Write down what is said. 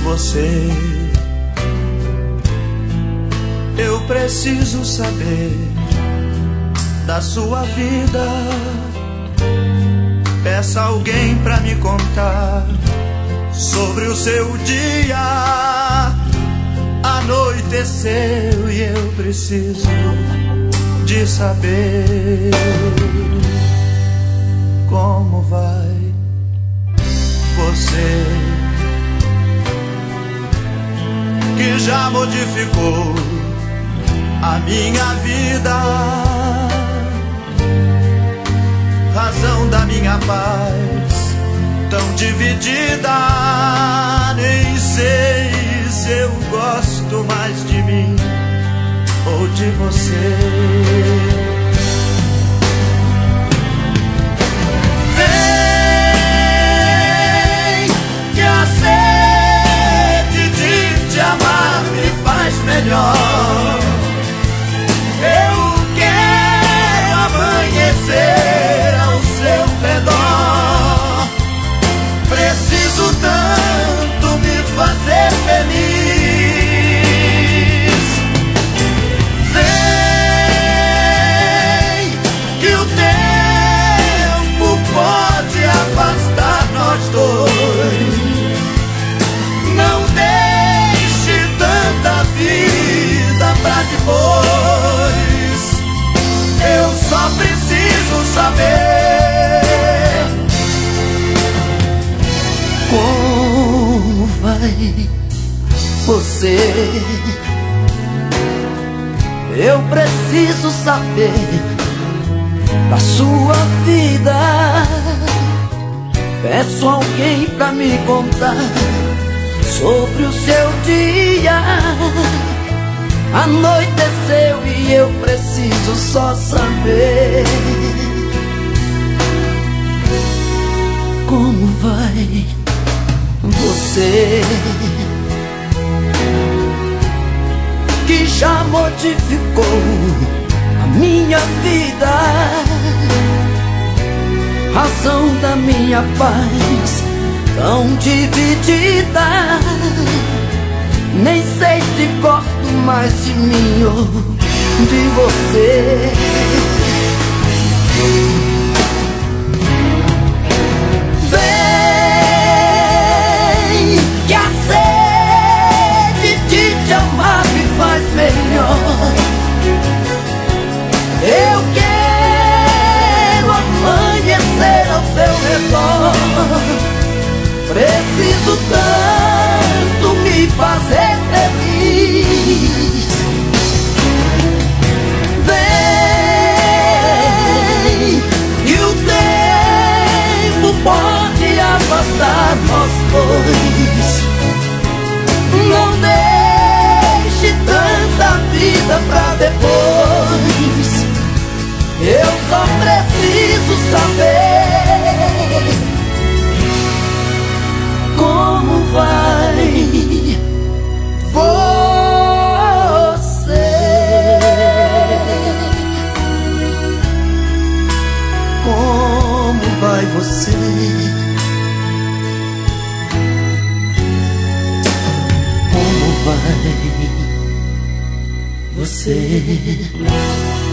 você. Eu preciso saber da sua vida. Peça alguém pra me contar sobre o seu dia. Anoiteceu e eu preciso de saber como vai você, que já modificou a minha vida, razão da minha paz tão dividida. Nem sei se eu gosto mais de mim ou de você. Vem, que a sede de te amar me faz melhor. Eu quero amanhecer ao seu redor. Preciso tanto me fazer feliz. Vem, que o tempo pode afastar nós dois. Não deixe tanta vida pra depois. Eu só preciso saber como vai você. Eu preciso saber da sua vida. Peço alguém pra me contar sobre o seu dia. Anoiteceu e eu preciso só saber como vai você, que já modificou a minha vida, razão da minha paz tão dividida. Nem sei se gosto mais de mim ou de você. Vem, que a sede de te amar me faz melhor. Eu quero amanhecer ao seu redor. Preciso tanto me fazer feliz. Vem, que o tempo pode afastar nós dois. Não deixe tanta vida pra depois. Eu só preciso saber como vai você. Como vai você? Como vai você?